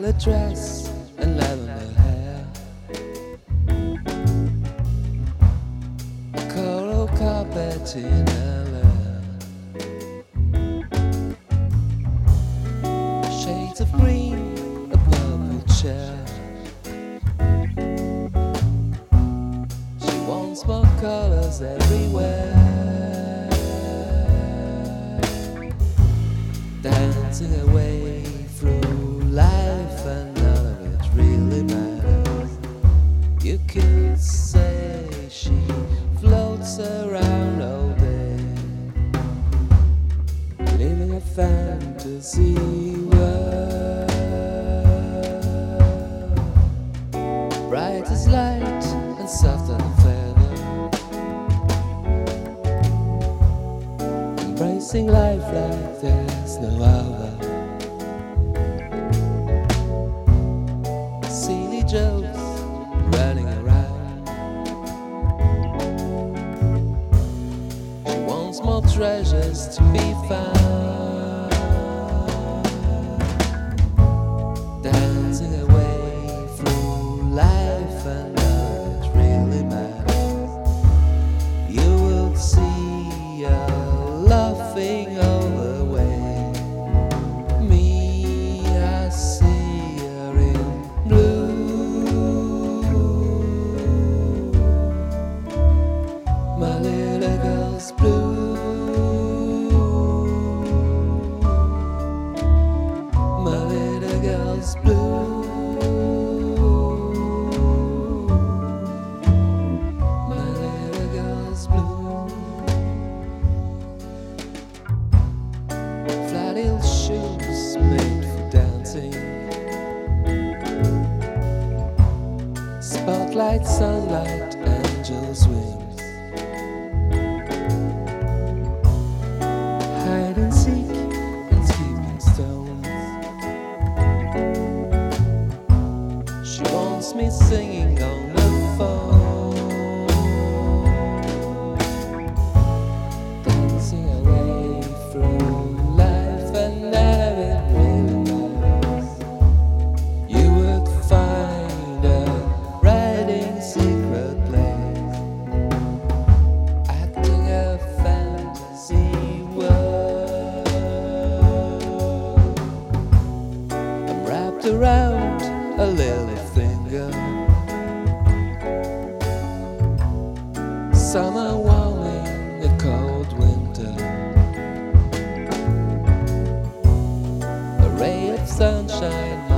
violet dress and lavender hair, coral carpet in her lap, shades of green, a purple chair. She wants more colors everywhere, dancing away through life, and none of it really matters. You could say she floats around all day, living a fantasy world, bright as light and soft and feather, embracing life like there's no other. Silly jokes running around, she wants more treasures to be found, dancing away through life, and none of it really matters. You will see her laughing away. Me, I see her in blue. My little girl's blue. My little girl's blue. My little girl's blue. Flat heel shoes made for dancing, spotlight, sunlight, angel's wings, hide and seek and skipping stones. She wants me singing on the phone, dancing away through life, and none of it really matters. You would find her writing secret plays, acting a fantasy world. I'm wrapped around a little finger, summer warming a cold winter, a ray of sunshine.